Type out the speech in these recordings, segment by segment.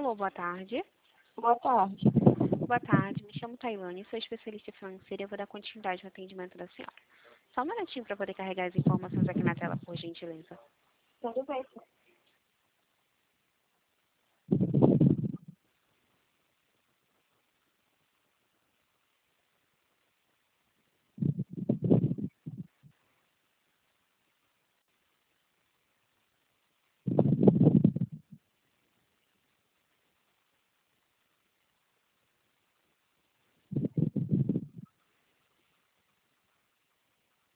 Alô, boa tarde. Boa tarde. Boa tarde, me chamo Tailane, sou especialista financeira e eu vou dar continuidade no atendimento da senhora. Só um minutinho para poder carregar as informações aqui na tela, por gentileza. Tudo bem.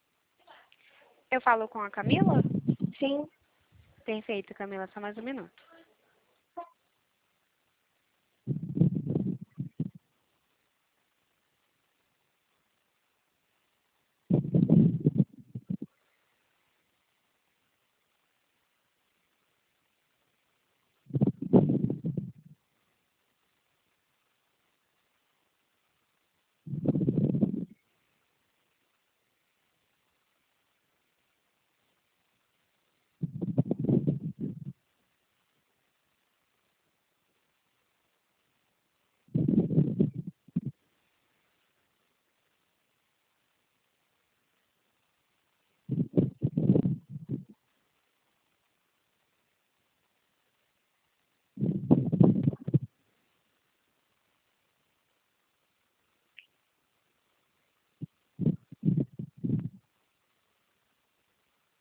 Eu falo com a Camila? Sim. Perfeito, Camila, só mais um minuto.